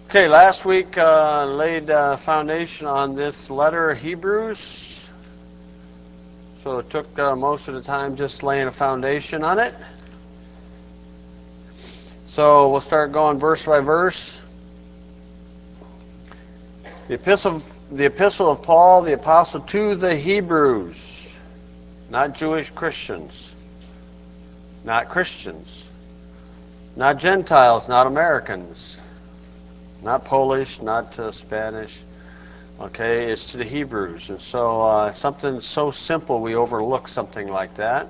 Okay, last week laid foundation on this letter, Hebrews. So it took most of the time just laying a foundation on it. So we'll start going verse by verse. The epistle of Paul, the apostle to the Hebrews, not Jewish Christians, not Christians, not Gentiles, not Americans, not Polish, not Spanish. Okay, it's to the Hebrews. And so something so simple, we overlook something like that.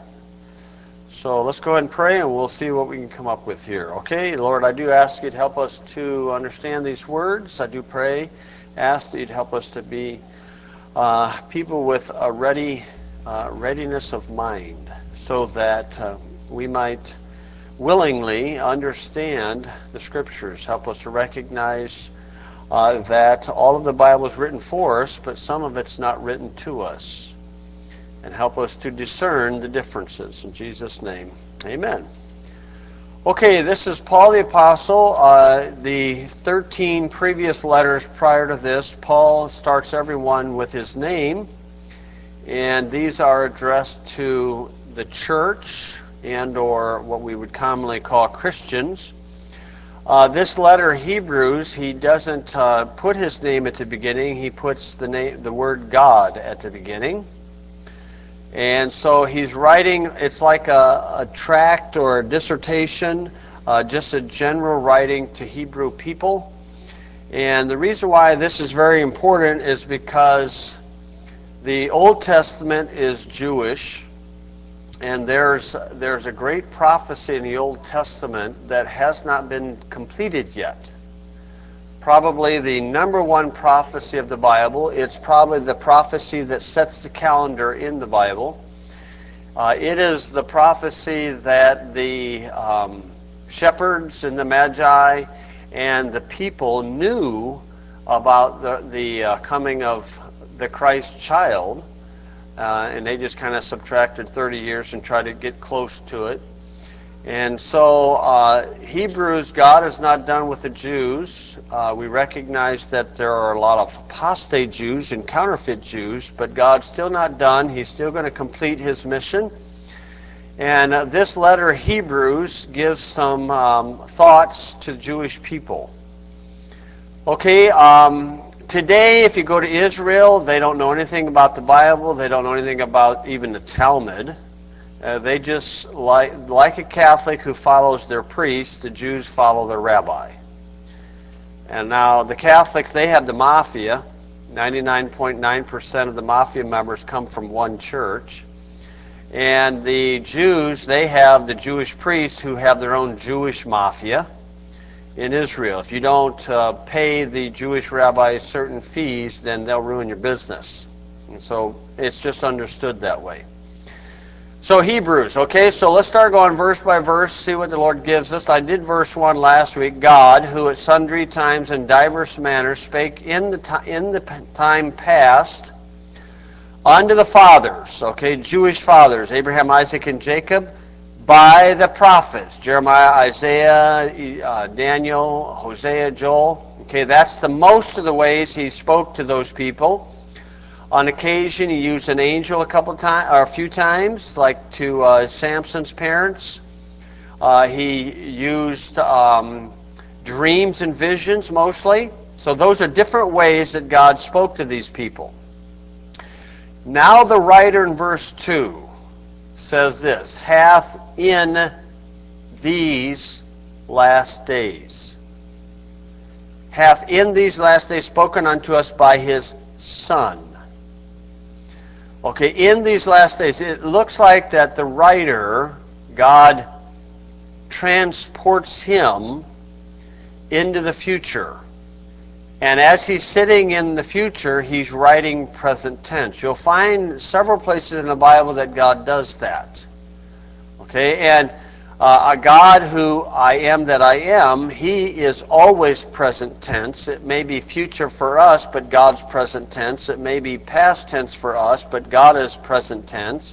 So let's go ahead and pray, and we'll see what we can come up with here. Okay, Lord, I do ask you to help us to understand these words. I do pray, ask that you'd help us to be people with a readiness of mind, so that we might willingly understand the Scriptures. Help us to recognize that all of the Bible is written for us, but some of it's not written to us. And help us to discern the differences. In Jesus' name, amen. Okay, this is Paul the Apostle. The 13 previous letters prior to this, Paul starts everyone with his name. And these are addressed to the church and or what we would commonly call Christians. This letter, Hebrews, he doesn't put his name at the beginning. He puts the word God at the beginning. And so he's writing, it's like a tract or a dissertation, just a general writing to Hebrew people. And the reason why this is very important is because the Old Testament is Jewish, and there's a great prophecy in the Old Testament that has not been completed yet. Probably the number one prophecy of the Bible. It's probably the prophecy that sets the calendar in the Bible. It is the prophecy that the shepherds and the Magi and the people knew about the coming of the Christ child, and they just kind of subtracted 30 years and tried to get close to it. And so Hebrews, God is not done with the Jews. We recognize that there are a lot of apostate Jews and counterfeit Jews, but God's still not done. He's still going to complete his mission. And this letter, Hebrews, gives some thoughts to Jewish people. Okay, today if you go to Israel, they don't know anything about the Bible. They don't know anything about even the Talmud. They just, like a Catholic who follows their priest, the Jews follow their rabbi. And now the Catholics, they have the mafia. 99.9% of the mafia members come from one church. And the Jews, they have the Jewish priests who have their own Jewish mafia in Israel. If you don't pay the Jewish rabbis certain fees, then they'll ruin your business. And so it's just understood that way. So Hebrews, okay, so let's start going verse by verse, see what the Lord gives us. I did verse 1 last week. God, who at sundry times and diverse manners spake in the time past unto the fathers, okay, Jewish fathers, Abraham, Isaac, and Jacob, by the prophets, Jeremiah, Isaiah, Daniel, Hosea, Joel. Okay, that's the most of the ways he spoke to those people. On occasion, he used an angel a few times, like to Samson's parents. He used dreams and visions mostly. So those are different ways that God spoke to these people. Now the writer in verse 2 says this, hath in these last days. Hath in these last days spoken unto us by his Son. Okay, in these last days, it looks like that the writer, God transports him into the future. And as he's sitting in the future, he's writing present tense. You'll find several places in the Bible that God does that. Okay, and a God who I am that I am, he is always present tense. It may be future for us, but God's present tense. It may be past tense for us, but God is present tense.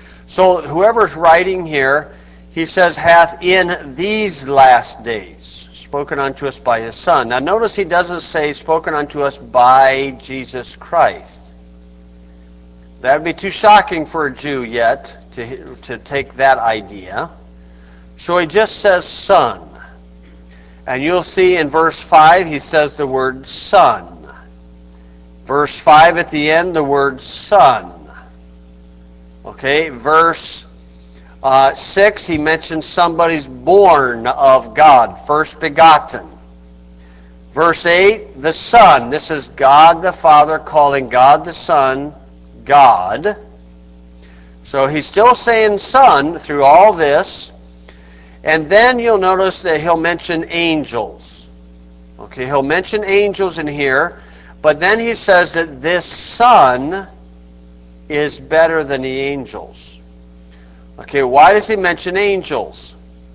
So whoever's writing here, he says, hath in these last days. spoken unto us by his Son. Now notice he doesn't say spoken unto us by Jesus Christ. That would be too shocking for a Jew yet to take that idea. So he just says Son. And you'll see in verse 5 he says the word Son. Verse 5 at the end, the word Son. Okay, verse 6, he mentions somebody's born of God, first begotten. Verse 8, the Son. This is God the Father calling God the Son God. So he's still saying Son through all this. And then you'll notice that he'll mention angels. Okay, he'll mention angels in here, but then he says that this Son is better than the angels. Okay, why does he mention angels?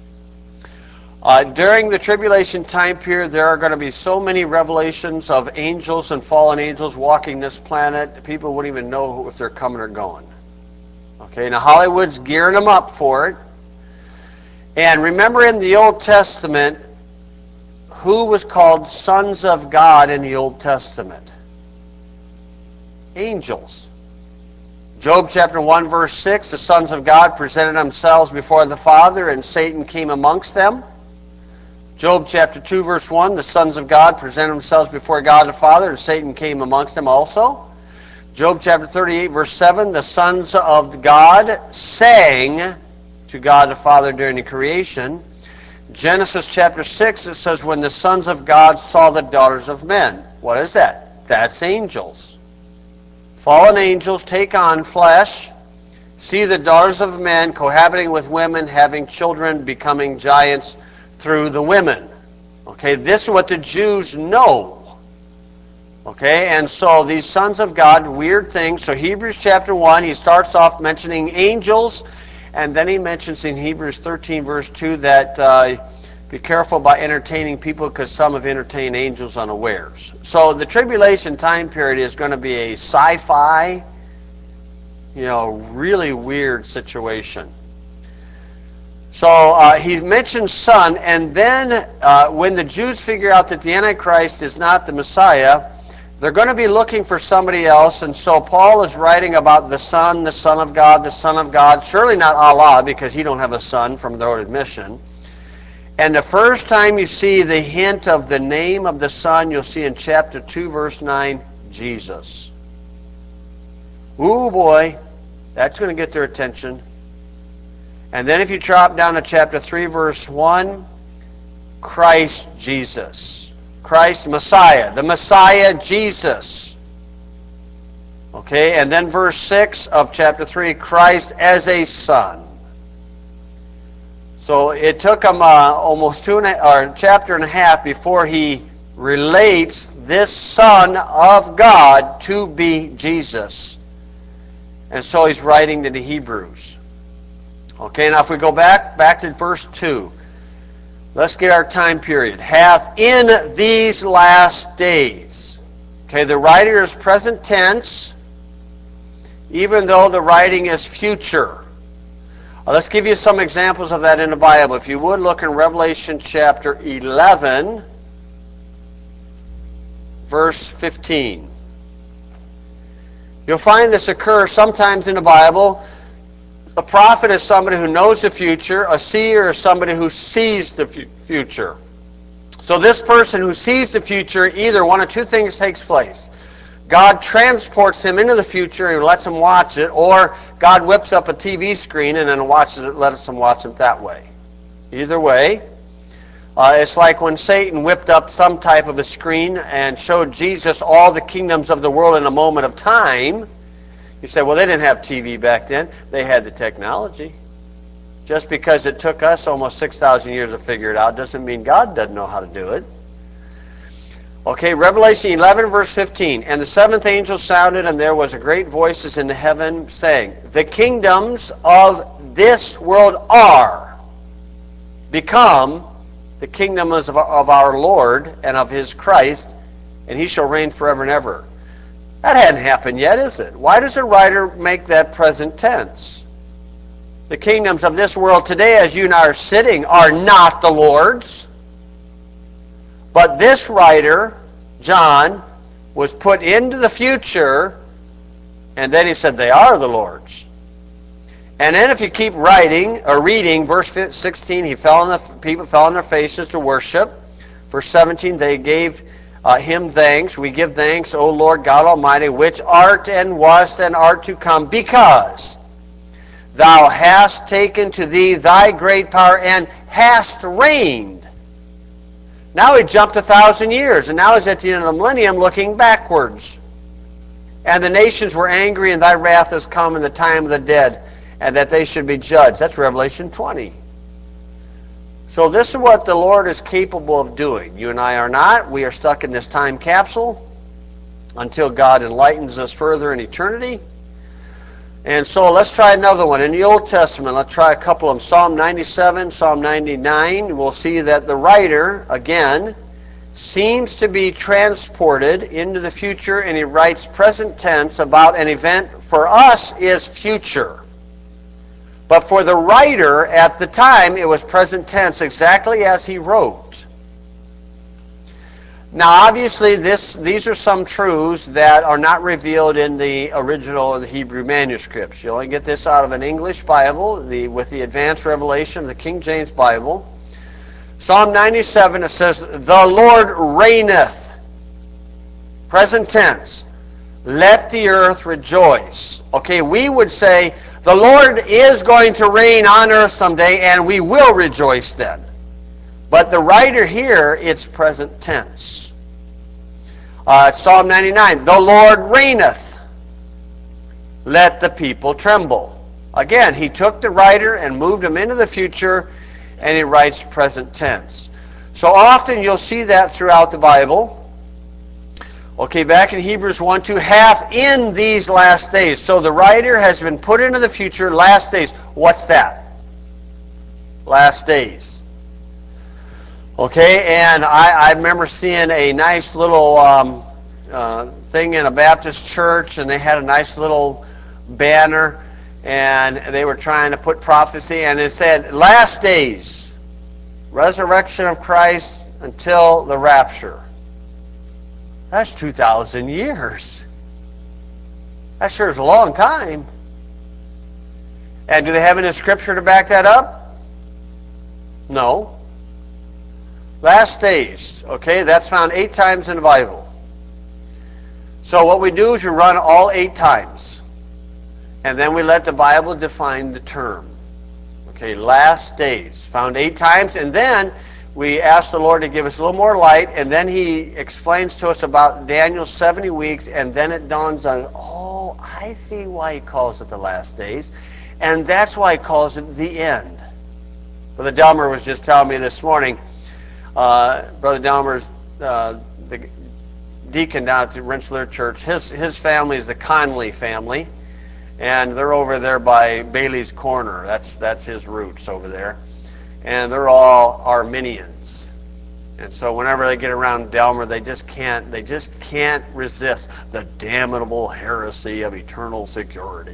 During the tribulation time period, there are going to be so many revelations of angels and fallen angels walking this planet, people wouldn't even know if they're coming or going. Okay, now Hollywood's gearing them up for it. And remember in the Old Testament, who was called sons of God in the Old Testament? Angels. Job chapter 1 verse 6, the sons of God presented themselves before the Father, and Satan came amongst them. Job chapter 2 verse 1, the sons of God presented themselves before God the Father, and Satan came amongst them also. Job chapter 38 verse 7, the sons of God sang to God the Father during the creation. Genesis chapter 6, it says, when the sons of God saw the daughters of men. What is that? That's angels. Fallen angels take on flesh, see the daughters of men cohabiting with women, having children, becoming giants through the women. Okay, this is what the Jews know. Okay, and so these sons of God, weird things. So Hebrews chapter 1, he starts off mentioning angels, and then he mentions in Hebrews 13 verse 2 that be careful about entertaining people because some have entertained angels unawares. So the tribulation time period is going to be a sci-fi, really weird situation. So he mentions Son, and then when the Jews figure out that the Antichrist is not the Messiah, they're going to be looking for somebody else, and so Paul is writing about the Son of God, the Son of God. Surely not Allah, because he don't have a son from their own admission. And the first time you see the hint of the name of the Son, you'll see in chapter 2, verse 9, Jesus. Ooh, boy, that's going to get their attention. And then if you drop down to chapter 3, verse 1, Christ Jesus. Christ, Messiah. The Messiah, Jesus. Okay, and then verse 6 of chapter 3, Christ as a Son. So it took him almost chapter and a half before he relates this Son of God to be Jesus. And so he's writing to the Hebrews. Okay, now if we go back to verse 2, let's get our time period. Hath in these last days. Okay, the writer is present tense, even though the writing is future. Let's give you some examples of that in the Bible. If you would, look in Revelation chapter 11, verse 15. You'll find this occurs sometimes in the Bible. A prophet is somebody who knows the future. A seer is somebody who sees the future. So this person who sees the future, either one of two things takes place. God transports him into the future and lets him watch it, or God whips up a TV screen and then watches it, lets him watch it that way. Either way, it's like when Satan whipped up some type of a screen and showed Jesus all the kingdoms of the world in a moment of time. You say, well, they didn't have TV back then. They had the technology. Just because it took us almost 6,000 years to figure it out doesn't mean God doesn't know how to do it. Okay, Revelation 11, verse 15. And the seventh angel sounded, and there was a great voices in heaven saying, the kingdoms of this world are become the kingdoms of our Lord and of his Christ, and he shall reign forever and ever. That hadn't happened yet, is it? Why does the writer make that present tense? The kingdoms of this world today, as you and I are sitting, are not the Lord's. But this writer, John, was put into the future, and then he said, they are the Lord's. And then if you keep writing or reading, verse 16, people fell on their faces to worship. Verse 17, they gave him thanks. We give thanks, O Lord God Almighty, which art and wast and art to come, because thou hast taken to thee thy great power and hast reigned. Now he jumped 1,000 years, and now he's at the end of the millennium looking backwards. And the nations were angry, and thy wrath has come in the time of the dead, and that they should be judged. That's Revelation 20. So this is what the Lord is capable of doing. You and I are not. We are stuck in this time capsule until God enlightens us further in eternity. And so let's try another one. In the Old Testament, let's try a couple of them. Psalm 97, Psalm 99. We'll see that the writer, again, seems to be transported into the future, and he writes present tense about an event for us is future. But for the writer at the time, it was present tense, exactly as he wrote. Now, obviously, these are some truths that are not revealed in the original of the Hebrew manuscripts. You only get this out of an English Bible, with the advanced revelation of the King James Bible. Psalm 97, it says, the Lord reigneth. Present tense. Let the earth rejoice. Okay, we would say, the Lord is going to reign on earth someday, and we will rejoice then. But the writer here, it's present tense. Psalm 99, the Lord reigneth. Let the people tremble. Again, he took the writer and moved him into the future, and he writes present tense. So often you'll see that throughout the Bible. Okay, back in Hebrews 1:2, hath in these last days. So the writer has been put into the future, last days. What's that? Last days. Okay, and I remember seeing a nice little thing in a Baptist church, and they had a nice little banner, and they were trying to put prophecy, and it said, last days, resurrection of Christ until the rapture. That's 2,000 years. That sure is a long time. And do they have any scripture to back that up? No. Last days, okay, that's found 8 times in the Bible. So what we do is we run all 8 times. And then we let the Bible define the term. Okay, last days, found 8 times, and then we ask the Lord to give us a little more light, and then he explains to us about Daniel's 70 weeks, and then it dawns on, oh, I see why he calls it the last days, and that's why he calls it the end. Brother Delmer was just telling me this morning, Brother Delmer's the deacon down at the Rensselaer Church, his family is the Conley family, and they're over there by Bailey's Corner. That's his roots over there. And they're all Arminians. And so whenever they get around Delmer, they just can't resist the damnable heresy of eternal security.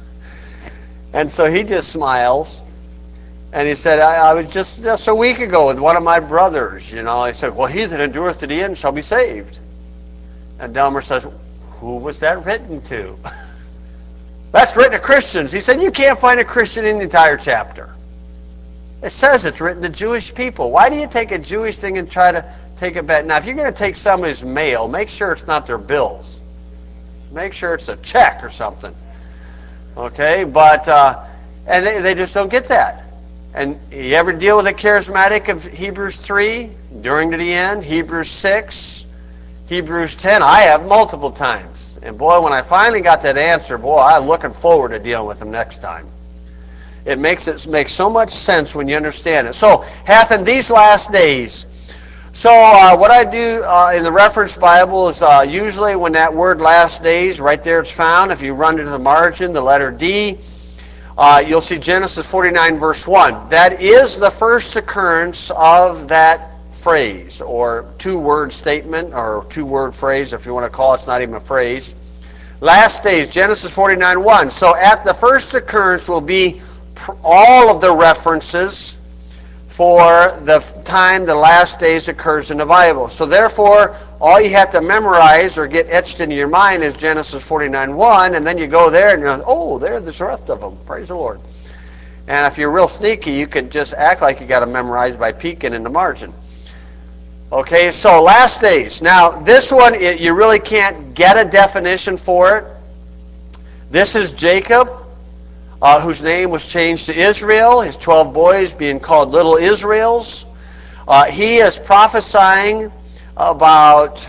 And so he just smiles. And he said, I was just a week ago with one of my brothers, I said, well, he that endureth to the end shall be saved. And Delmer says, who was that written to? That's written to Christians. He said, you can't find a Christian in the entire chapter. It says it's written to Jewish people. Why do you take a Jewish thing and try to take it back? Now, if you're going to take somebody's mail, make sure it's not their bills. Make sure it's a check or something. Okay, but, and they just don't get that. And you ever deal with a charismatic of Hebrews 3, during to the end, Hebrews 6, Hebrews 10? I have multiple times. And boy, when I finally got that answer, boy, I'm looking forward to dealing with them next time. It makes so much sense when you understand it. So, hath in these last days. So, what I do in the reference Bible is usually when that word last days, right there it's found. If you run to the margin, the letter D, you'll see Genesis 49, verse 1. That is the first occurrence of that phrase, or two-word statement, or two-word phrase, if you want to call it. It's not even a phrase. Last days, Genesis 49, 1. So, at the first occurrence will be all of the references for the time the last days occurs in the Bible. So therefore, all you have to memorize or get etched into your mind is Genesis 49:1, and then you go there and you're like, oh, there's the rest of them. Praise the Lord. And if you're real sneaky, you could just act like you got to memorize by peeking in the margin. Okay, so last days. Now, this one, you really can't get a definition for it. This is Jacob, whose name was changed to Israel, his 12 boys being called little Israels. He is prophesying about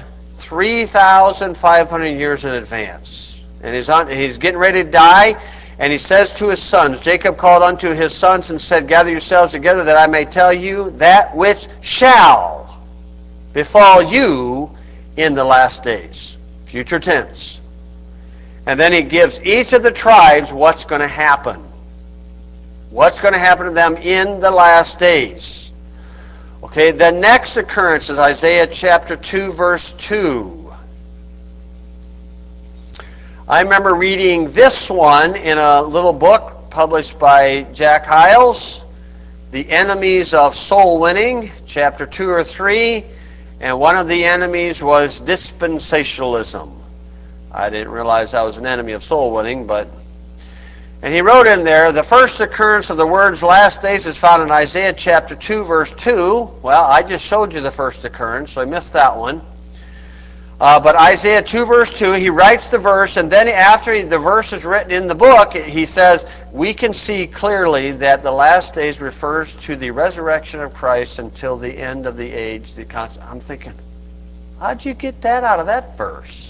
3,500 years in advance. And he's getting ready to die, and he says to his sons, Jacob called unto his sons and said, gather yourselves together that I may tell you that which shall befall you in the last days. Future tense. And then he gives each of the tribes what's going to happen. What's going to happen to them in the last days. Okay, the next occurrence is Isaiah chapter 2, verse 2. I remember reading this one in a little book published by Jack Hyles, The Enemies of Soul Winning, chapter 2 or 3, and one of the enemies was dispensationalism. I didn't realize I was an enemy of soul winning, and he wrote in there, the first occurrence of the words last days is found in Isaiah chapter 2, verse 2. Well, I just showed you the first occurrence, so I missed that one. But Isaiah 2, verse 2, he writes the verse, and then after the verse is written in the book, he says, we can see clearly that the last days refers to the resurrection of Christ until the end of the age. I'm thinking, how'd you get that out of that verse?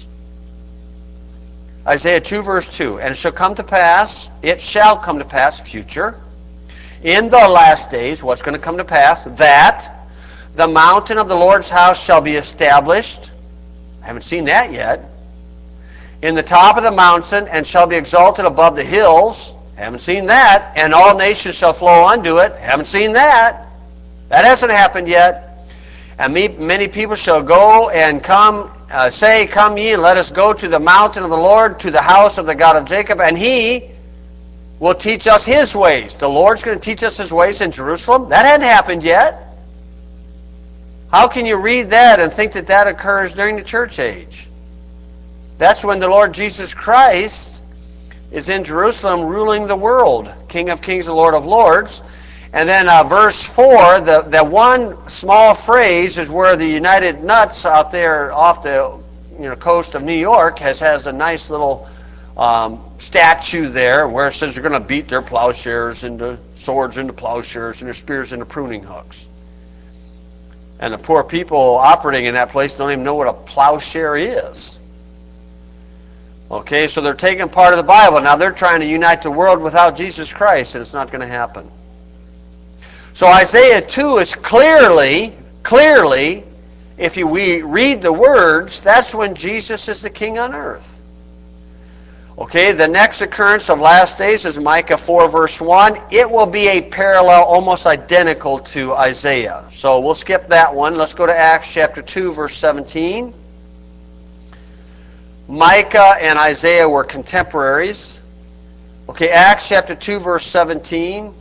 Isaiah 2, verse 2, and it shall come to pass, future, in the last days, what's going to come to pass, that the mountain of the Lord's house shall be established. I haven't seen that yet. In the top of the mountain, and shall be exalted above the hills. Haven't seen that. And all nations shall flow unto it. Haven't seen that. That hasn't happened yet. And many people shall go and come, say, come ye, and let us go to the mountain of the Lord, to the house of the God of Jacob, and he will teach us his ways. The Lord's going to teach us his ways in Jerusalem. That hadn't happened yet. How can you read that and think that that occurs during the church age? That's when the Lord Jesus Christ is in Jerusalem ruling the world, King of kings and Lord of lords. And then verse 4, the one small phrase is where the United Nuts out there off the coast of New York has a nice little statue there where it says they're going to beat their plowshares into swords into plowshares and their spears into pruning hooks. And the poor people operating in that place don't even know what a plowshare is. Okay, so they're taking part of the Bible. Now they're trying to unite the world without Jesus Christ, and it's not going to happen. So Isaiah 2 is clearly, if we read the words, that's when Jesus is the king on earth. Okay, the next occurrence of last days is Micah 4, verse 1. It will be a parallel, almost identical to Isaiah. So we'll skip that one. Let's go to Acts chapter 2, verse 17. Micah and Isaiah were contemporaries. Okay, Acts chapter 2, verse 17.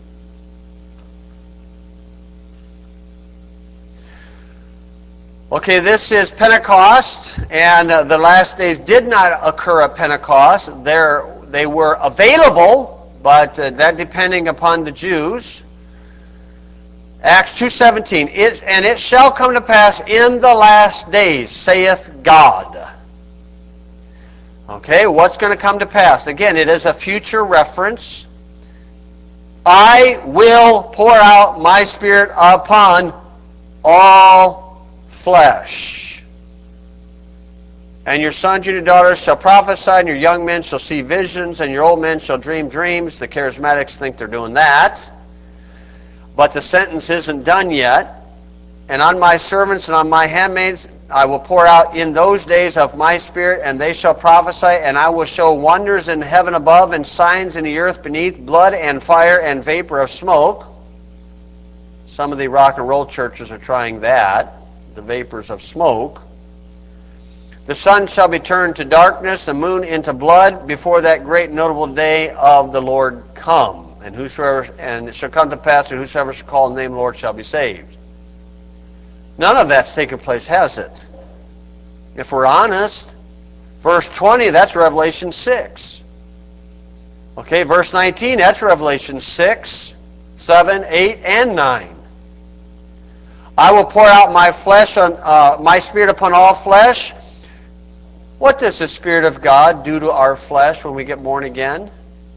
Okay, this is Pentecost, and the last days did not occur at Pentecost. They were available, but that depending upon the Jews. Acts 2:17, and it shall come to pass in the last days, saith God. Okay, what's going to come to pass? Again, it is a future reference. I will pour out my Spirit upon all flesh. And your sons and your daughters shall prophesy, and your young men shall see visions, and your old men shall dream dreams. The charismatics think they're doing that. But the sentence isn't done yet. And on my servants and on my handmaids I will pour out in those days of my Spirit, and they shall prophesy, and I will show wonders in heaven above and signs in the earth beneath, blood and fire and vapor of smoke. Some of the rock and roll churches are trying that, the vapors of smoke. The sun shall be turned to darkness, the moon into blood, before that great notable day of the Lord come. and it shall come to pass that whosoever shall call on the name of the Lord shall be saved. None of that's taken place, has it? If we're honest, verse 20, that's Revelation 6. Okay, verse 19, that's Revelation 6, 7, 8, and 9. I will pour out my spirit upon all flesh. What does the Spirit of God do to our flesh when we get born again?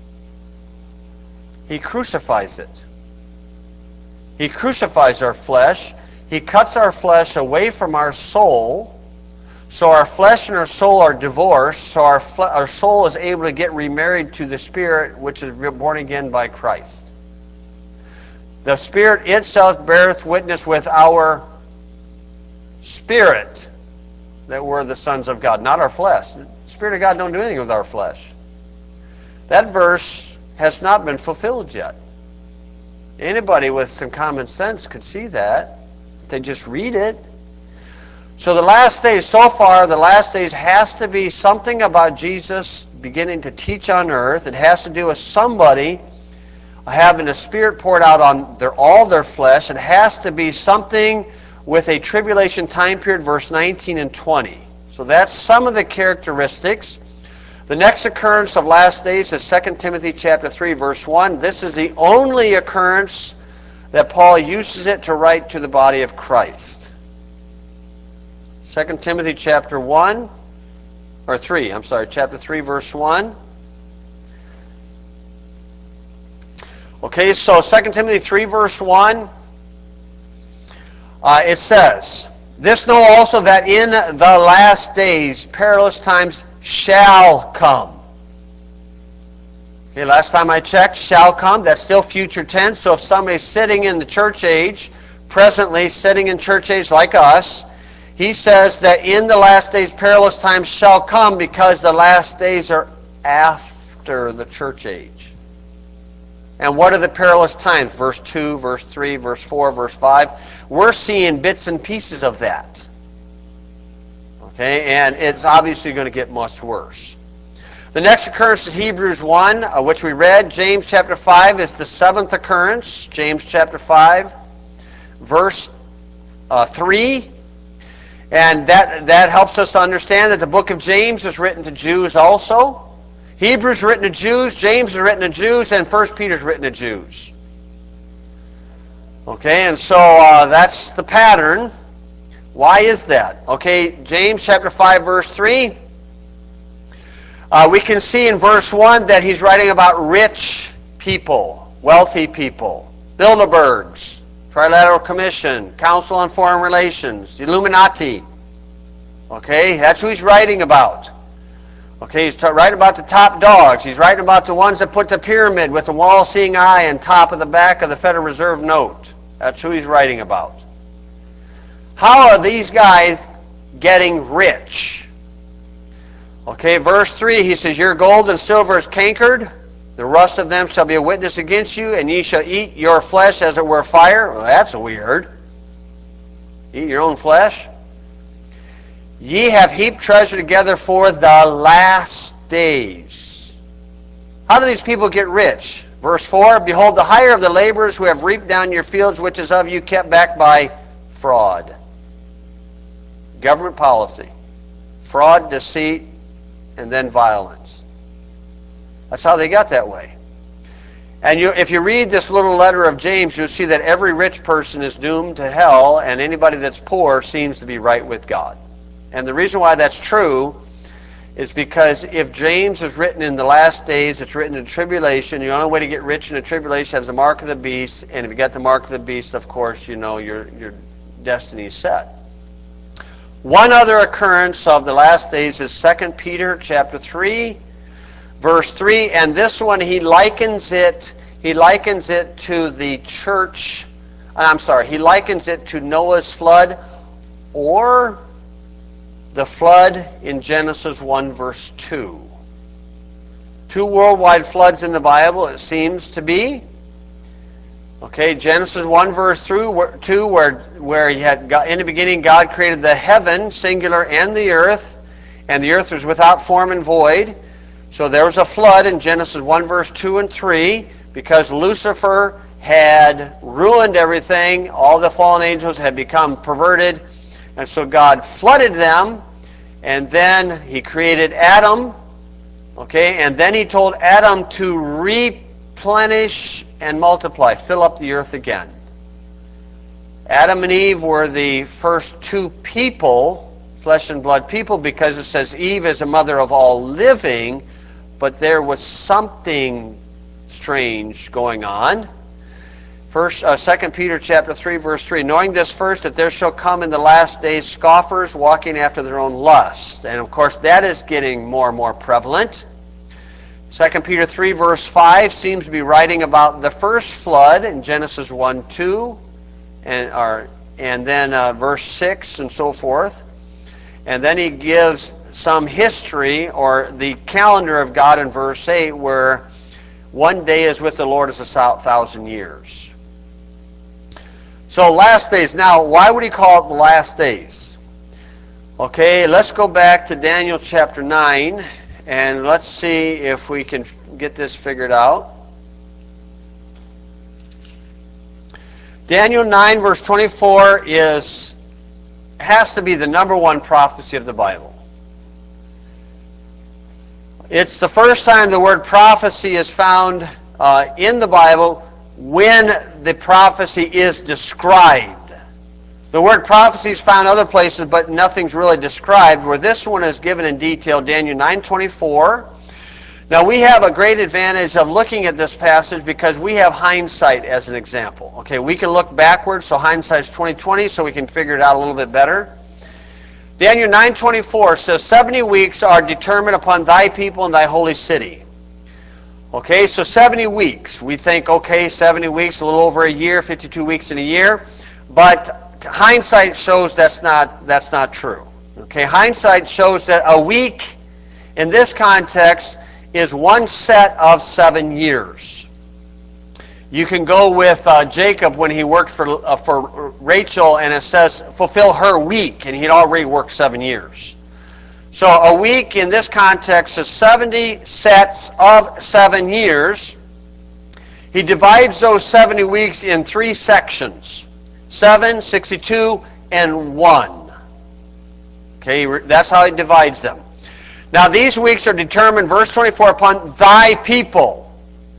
He crucifies it. He crucifies our flesh. He cuts our flesh away from our soul, so our flesh and our soul are divorced, so our soul is able to get remarried to the Spirit, which is born again by Christ. The Spirit itself beareth witness with our spirit that we're the sons of God, not our flesh. The Spirit of God don't do anything with our flesh. That verse has not been fulfilled yet. Anybody with some common sense could see that. They just read it. So the last days, so far, the last days has to be something about Jesus beginning to teach on earth. It has to do with somebody having a Spirit poured out on all their flesh. It has to be something with a tribulation time period, verse 19 and 20. So that's some of the characteristics. The next occurrence of last days is 2 Timothy chapter 3, verse 1. This is the only occurrence that Paul uses it to write to the body of Christ. 2 Timothy chapter 3, verse 1. Okay, so 2 Timothy 3, verse 1, it says, "This know also that in the last days perilous times shall come." Okay, last time I checked, shall come, that's still future tense. So if somebody's sitting in the church age, presently sitting in church age like us, he says that in the last days perilous times shall come, because the last days are after the church age. And what are the perilous times? Verse 2, verse 3, verse 4, verse 5. We're seeing bits and pieces of that. Okay, and it's obviously going to get much worse. The next occurrence is Hebrews 1, which we read. James chapter 5 is the seventh occurrence. James chapter 5, verse 3. And that helps us to understand that the book of James is written to Jews also. Hebrews is written to Jews, James is written to Jews, and 1 Peter is written to Jews. Okay, and so that's the pattern. Why is that? Okay, James chapter 5, verse 3. We can see in verse 1 that he's writing about rich people, wealthy people, Bilderbergs, Trilateral Commission, Council on Foreign Relations, Illuminati. Okay, that's who he's writing about. Okay, he's writing about the top dogs. He's writing about the ones that put the pyramid with the wall-seeing eye on top of the back of the Federal Reserve note. That's who he's writing about. How are these guys getting rich? Okay, verse 3, he says, "Your gold and silver is cankered. The rust of them shall be a witness against you, and ye shall eat your flesh as it were fire." Well, that's weird. Eat your own flesh? "Ye have heaped treasure together for the last days." How do these people get rich? Verse 4, "Behold, the hire of the laborers who have reaped down your fields, which is of you kept back by fraud." Government policy. Fraud, deceit, and then violence. That's how they got that way. And if you read this little letter of James, you'll see that every rich person is doomed to hell, and anybody that's poor seems to be right with God. And the reason why that's true is because if James is written in the last days, it's written in tribulation. The only way to get rich in the tribulation is the mark of the beast, and if you get the mark of the beast, of course, you know your destiny is set. One other occurrence of the last days is 2 Peter chapter 3, verse 3, and this one he likens it to the church. He likens it to Noah's flood, or the flood in Genesis 1, verse 2. Two worldwide floods in the Bible, it seems to be. Okay, Genesis 1, verse 2, where he had in the beginning God created the heaven, singular, and the earth was without form and void. So there was a flood in Genesis 1, verse 2 and 3. because Lucifer had ruined everything. All the fallen angels had become perverted. And so God flooded them. And then he created Adam. Okay, and then he told Adam to replenish and multiply, fill up the earth again. Adam and Eve were the first two people, flesh and blood people, because it says Eve is a mother of all living, but there was something strange going on. First, 2 Peter chapter 3, verse 3, knowing this first, that there shall come in the last days scoffers walking after their own lust. And of course, that is getting more and more prevalent. 2 Peter 3, verse 5 seems to be writing about the first flood in Genesis 1, 2, and then verse 6 and so forth. And then he gives some history, or the calendar of God in verse 8, where one day is with the Lord as 1,000 years. So last days. Now, why would he call it the last days? Okay, let's go back to Daniel chapter 9, and let's see if we can get this figured out. Daniel 9, verse 24 has to be the number one prophecy of the Bible. It's the first time the word prophecy is found in the Bible when the prophecy is described. The word prophecy is found other places, but nothing's really described, where this one is given in detail, Daniel 9:24. Now, we have a great advantage of looking at this passage because we have hindsight as an example. Okay, we can look backwards, so hindsight's 20/20, so we can figure it out a little bit better. Daniel 9:24 says, 70 weeks are determined upon thy people and thy holy city. Okay, so 70 weeks. We think, okay, 70 weeks, a little over a year, 52 weeks in a year. But hindsight shows that's not true. Okay, hindsight shows that a week in this context is one set of 7 years. You can go with Jacob when he worked for Rachel, and it says, fulfill her week, and he'd already worked 7 years. So a week in this context is 70 sets of 7 years. He divides those 70 weeks in 3 sections, 7, 62, and 1. Okay, that's how he divides them. Now these weeks are determined, verse 24, upon thy people.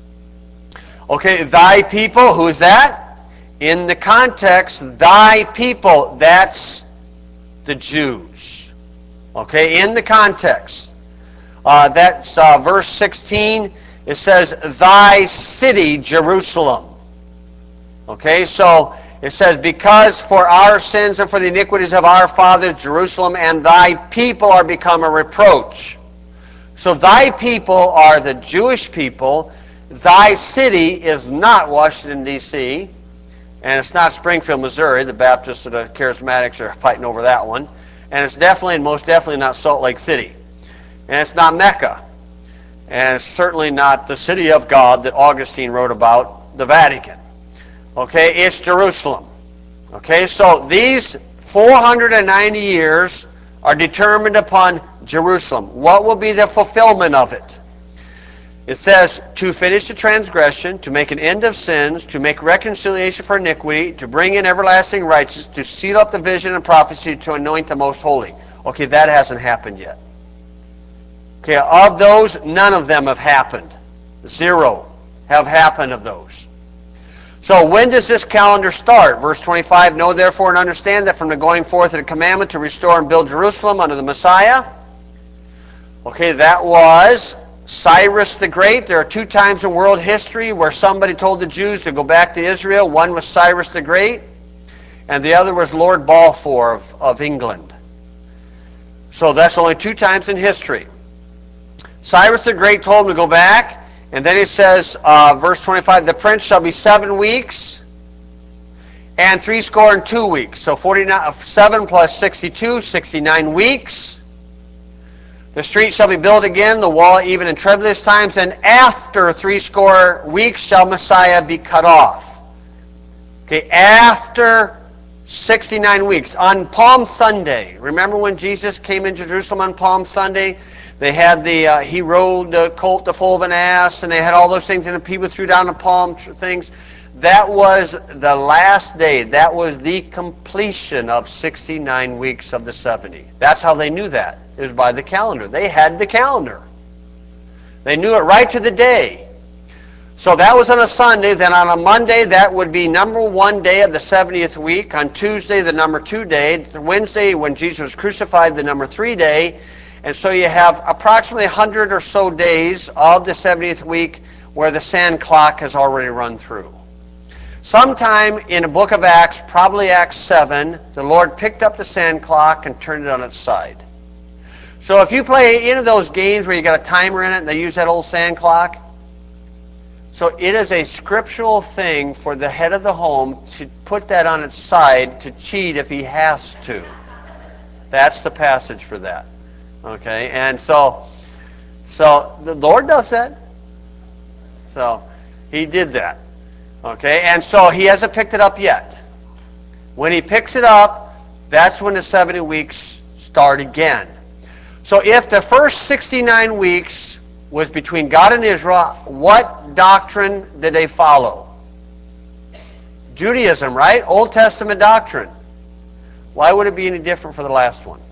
Okay, thy people, who is that? In the context, thy people, that's the Jews. Okay, in the context. That's verse 16. It says, thy city, Jerusalem. Okay, so it says, because for our sins and for the iniquities of our fathers, Jerusalem and thy people are become a reproach. So thy people are the Jewish people. Thy city is not Washington, D.C., and it's not Springfield, Missouri. The Baptists or the Charismatics are fighting over that one. And it's definitely and most definitely not Salt Lake City. And it's not Mecca. And it's certainly not the city of God that Augustine wrote about, the Vatican. Okay, it's Jerusalem. Okay, so these 490 years are determined upon Jerusalem. What will be the fulfillment of it? It says, to finish the transgression, to make an end of sins, to make reconciliation for iniquity, to bring in everlasting righteousness, to seal up the vision and prophecy, to anoint the most holy. Okay, that hasn't happened yet. Okay, of those, none of them have happened. 0 have happened of those. So when does this calendar start? Verse 25, know therefore and understand that from the going forth of the commandment to restore and build Jerusalem under the Messiah. Okay, that was Cyrus the Great. There are 2 times in world history where somebody told the Jews to go back to Israel. One was Cyrus the Great, and the other was Lord Balfour of England. So that's only 2 times in history. Cyrus the Great told them to go back, and then he says, verse 25, the prince shall be 7 weeks and 62 weeks. So 7 plus 62, 69 weeks. The street shall be built again, the wall even in troublous times, and after 60 weeks shall Messiah be cut off. Okay, after 69 weeks. On Palm Sunday, remember when Jesus came into Jerusalem on Palm Sunday? They had he rode the colt, the foal of an ass, and they had all those things, and the people threw down the palm things. That was the last day. That was the completion of 69 weeks of the 70. That's how they knew that. It was by the calendar. They had the calendar. They knew it right to the day. So that was on a Sunday. Then on a Monday, that would be number 1 day of the 70th week. On Tuesday, the number 2 day. Wednesday, when Jesus was crucified, the number 3 day. And so you have approximately 100 or so days of the 70th week where the sand clock has already run through. Sometime in the book of Acts, probably Acts 7, the Lord picked up the sand clock and turned it on its side. So if you play any of those games where you got a timer in it and they use that old sand clock, so it is a scriptural thing for the head of the home to put that on its side to cheat if he has to. That's the passage for that. Okay, and so the Lord does that. So he did that. Okay, and so he hasn't picked it up yet. When he picks it up, that's when the 70 weeks start again. So if the first 69 weeks was between God and Israel, what doctrine did they follow? Judaism, right? Old Testament doctrine. Why would it be any different for the last one?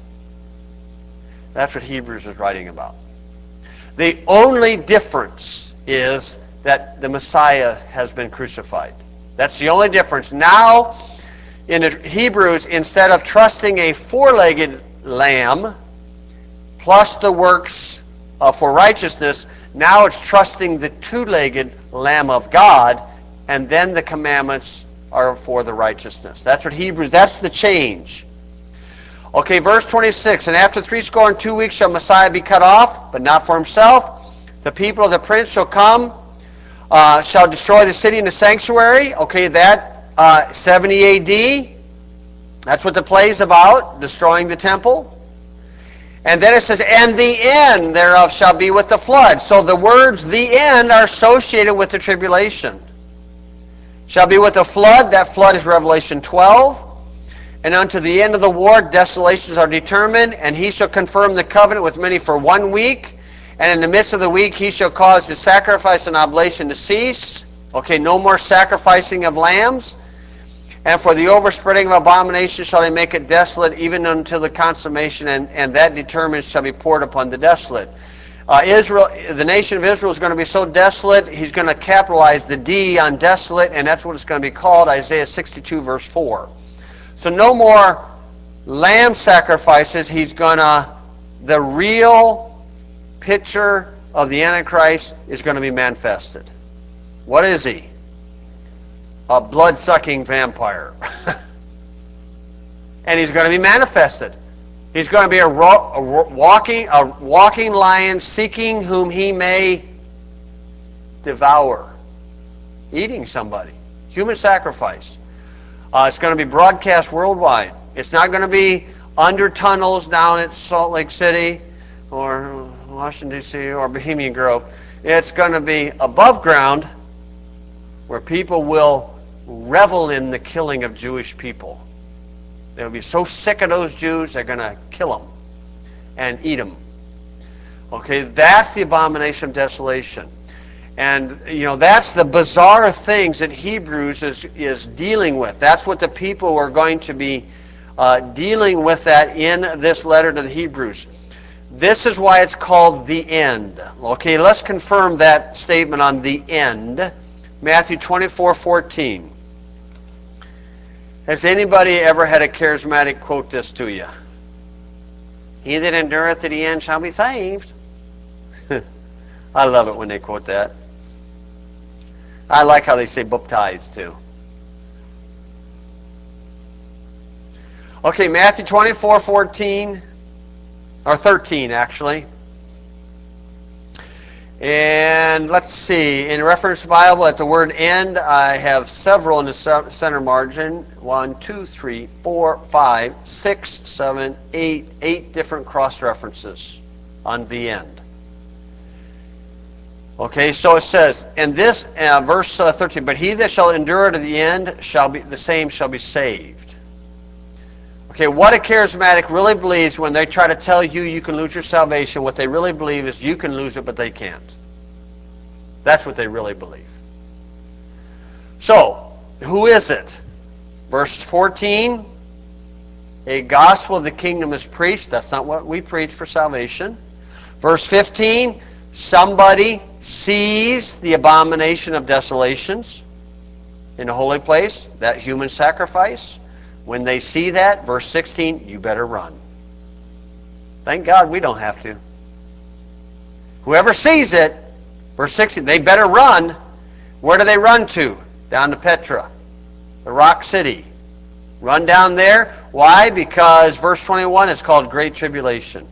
That's what Hebrews is writing about. The only difference is that the Messiah has been crucified. That's the only difference. Now, in the Hebrews, instead of trusting a four-legged lamb plus the works for righteousness, now it's trusting the two-legged Lamb of God, and then the commandments are for the righteousness. That's what Hebrews, that's the change. Okay, verse 26, and after 62 weeks shall Messiah be cut off, but not for himself. The people of the prince shall come, shall destroy the city and the sanctuary. Okay, that 70 A.D., that's what the play is about, destroying the temple. And then it says, and the end thereof shall be with the flood. So the words, the end, are associated with the tribulation. Shall be with the flood. That flood is Revelation 12. And unto the end of the war, desolations are determined, and he shall confirm the covenant with many for 1 week. And in the midst of the week, he shall cause the sacrifice and oblation to cease. Okay, no more sacrificing of lambs. And for the overspreading of abomination shall he make it desolate, even until the consummation, and that determined shall be poured upon the desolate. Israel, the nation of Israel is going to be so desolate, he's going to capitalize the D on desolate, and that's what it's going to be called, Isaiah 62, verse 4. So no more lamb sacrifices. He's going to, the real picture of the Antichrist is going to be manifested. What is he? A blood-sucking vampire. And he's going to be manifested. He's going to be a walking lion, seeking whom he may devour. Eating somebody. Human sacrifice. It's going to be broadcast worldwide. It's not going to be under tunnels down at Salt Lake City or Washington, D.C. or Bohemian Grove. It's going to be above ground where people will revel in the killing of Jewish people. They'll be so sick of those Jews, they're going to kill them and eat them. Okay, that's the abomination of desolation. And, you know, that's the bizarre things that Hebrews is dealing with. That's what the people are going to be dealing with that in this letter to the Hebrews. This is why it's called the end. Okay, let's confirm that statement on the end. Matthew 24:14. Has anybody ever had a charismatic quote this to you? He that endureth to the end shall be saved. I love it when they quote that. I like how they say baptized too. Okay, Matthew 24:14, or 13 actually. And let's see, in reference Bible at the word end, I have several in the center margin. 1, 2, 3, 4, 5, 6, 7, 8, 8 different cross references on the end. Okay, so it says, in this verse 13, but he that shall endure to the end shall be the same shall be saved. Okay, what a charismatic really believes when they try to tell you you can lose your salvation, what they really believe is you can lose it, but they can't. That's what they really believe. So, who is it? Verse 14, a gospel of the kingdom is preached. That's not what we preach for salvation. Verse 15, somebody sees the abomination of desolations in the holy place, that human sacrifice. When they see that, verse 16, you better run. Thank God we don't have to. Whoever sees it, verse 16, they better run. Where do they run to? Down to Petra, the rock city. Run down there. Why? Because verse 21 is called Great Tribulation.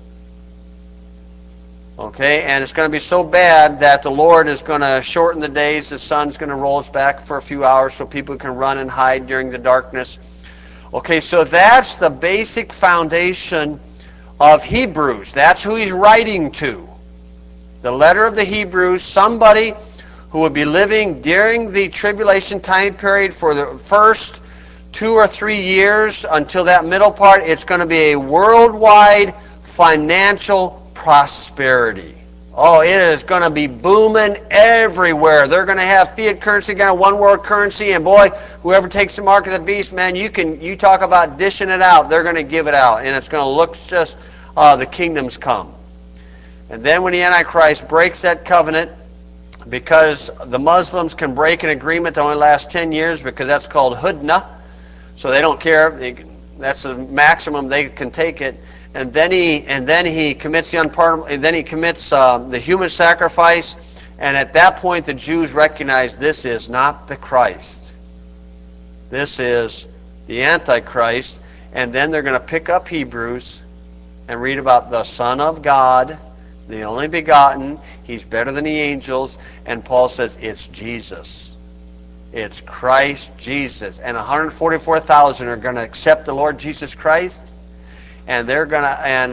Okay, and it's going to be so bad that the Lord is going to shorten the days. The sun's going to roll us back for a few hours so people can run and hide during the darkness. Okay, so that's the basic foundation of Hebrews. That's who he's writing to. The letter of the Hebrews, somebody who would be living during the tribulation time period for the first 2 or 3 years until that middle part. It's going to be a worldwide financial prosperity. Oh, it is going to be booming everywhere. They're going to have fiat currency, going to one world currency, and boy, whoever takes the mark of the beast, man, you talk about dishing it out. They're going to give it out, and it's going to look just the kingdoms come. And then when the Antichrist breaks that covenant, because the Muslims can break an agreement that only lasts 10 years, because that's called hudna, so they don't care. That's the maximum they can take it. And then he commits the unpardonable. And then he commits the human sacrifice. And at that point, the Jews recognize this is not the Christ. This is the Antichrist. And then they're going to pick up Hebrews and read about the Son of God, the only begotten. He's better than the angels. And Paul says it's Jesus. It's Christ Jesus. And 144,000 are going to accept the Lord Jesus Christ. And they're going to, and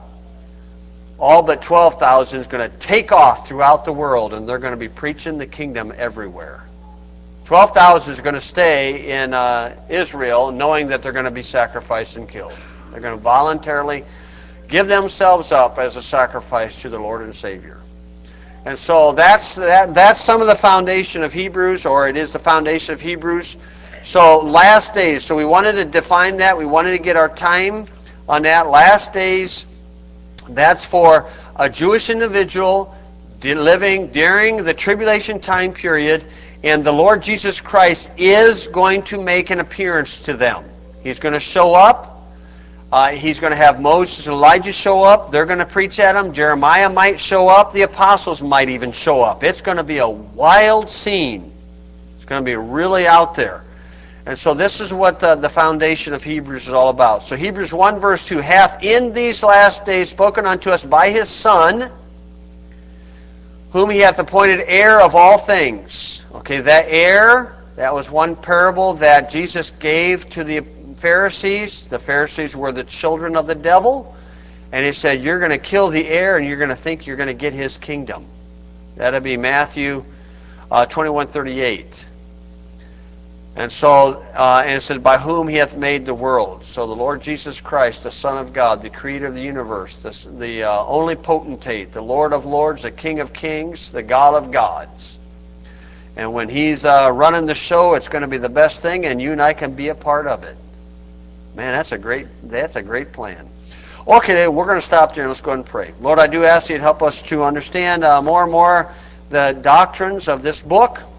all but 12,000 is going to take off throughout the world, and they're going to be preaching the kingdom everywhere. 12,000 is going to stay in Israel, knowing that they're going to be sacrificed and killed. They're going to voluntarily give themselves up as a sacrifice to the Lord and Savior. And so that's some of the foundation of Hebrews, or it is the foundation of Hebrews. So last days, so we wanted to define that. We wanted to get our time on that. Last days, that's for a Jewish individual living during the tribulation time period, and the Lord Jesus Christ is going to make an appearance to them. He's going to show up. He's going to have Moses and Elijah show up. They're going to preach at him. Jeremiah might show up. The apostles might even show up. It's going to be a wild scene. It's going to be really out there. And so this is what the foundation of Hebrews is all about. So Hebrews 1 verse 2, hath in these last days spoken unto us by his Son, whom he hath appointed heir of all things. Okay, that heir, that was one parable that Jesus gave to the Pharisees. The Pharisees were the children of the devil. And he said, you're going to kill the heir and you're going to think you're going to get his kingdom. That'll be Matthew 21:38. And so, and it says, by whom he hath made the world. So the Lord Jesus Christ, the Son of God, the Creator of the universe, the only potentate, the Lord of lords, the King of kings, the God of gods. And when he's running the show, it's going to be the best thing, and you and I can be a part of it. Man, that's a great plan. Okay, we're going to stop there and let's go ahead and pray. Lord, I do ask you to help us to understand more and more the doctrines of this book.